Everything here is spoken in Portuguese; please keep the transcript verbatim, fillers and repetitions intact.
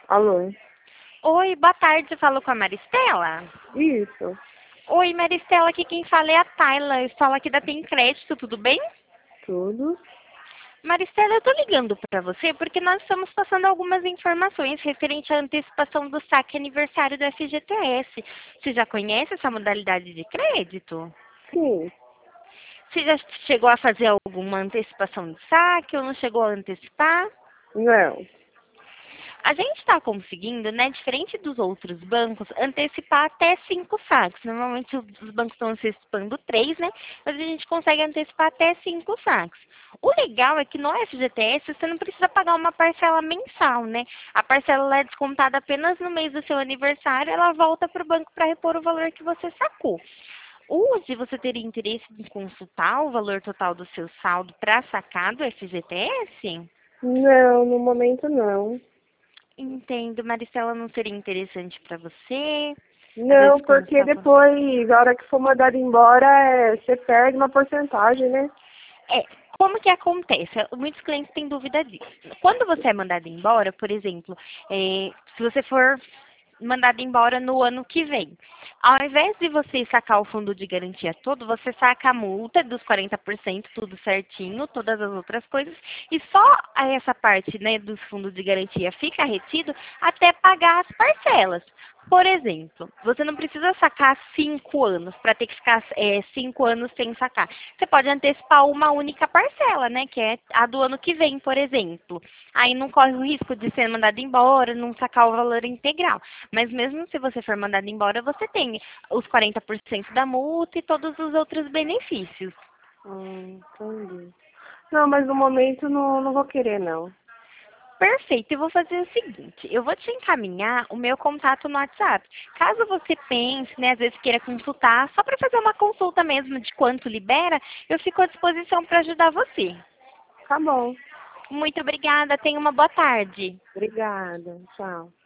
Alô? Oi, boa tarde, falo com a Maristela. Isso, Oi, Maristela, aqui quem fala é a Tayla, eu falo aqui da Tem Crédito, tudo bem? tudo. Maristela, eu tô ligando para você porque nós estamos passando algumas informações referente à antecipação do saque aniversário do F G T S. Você já conhece essa modalidade de crédito? Sim, Você já chegou a fazer alguma antecipação de saque ou não chegou a antecipar? não. A gente está conseguindo, né, diferente dos outros bancos, antecipar até cinco saques. Normalmente os os bancos estão antecipando três, né? Mas a gente consegue antecipar até cinco saques. O legal é que no F G T S você não precisa pagar uma parcela mensal, né? A parcela ela é descontada apenas no mês do seu aniversário, ela volta para o banco para repor o valor que você sacou. Hoje você teria interesse em consultar o valor total do seu saldo para sacar do F G T S? Não, no momento não. Entendo, Maristela, não seria interessante para você? Às vezes Não, quando porque estava... depois, a hora que for mandado embora, é, você perde uma porcentagem, né? É, como que acontece? Muitos clientes têm dúvida disso. Quando você é mandado embora, por exemplo, é, se você for mandado embora no ano que vem. Ao invés de você sacar o fundo de garantia todo, você saca a multa dos quarenta por cento, tudo certinho, todas as outras coisas, e só essa parte, né, dos fundos de garantia fica retido até pagar as parcelas. Por exemplo, você não precisa sacar cinco anos para ter que ficar é, cinco anos sem sacar. Você pode antecipar uma única parcela, né, que é a do ano que vem, por exemplo. Aí não corre o risco de ser mandado embora, não sacar o valor integral. Mas mesmo se você for mandado embora, você tem os quarenta por cento da multa e todos os outros benefícios. Hum, entendi. Não, mas no momento não, não vou querer, não. Perfeito, eu vou fazer o seguinte, eu vou te encaminhar o meu contato no WhatsApp. Caso você pense, né, às vezes queira consultar, só para fazer uma consulta mesmo de quanto libera, eu fico à disposição para ajudar você. Tá bom. Muito obrigada, tenha uma boa tarde. Obrigada. Tchau.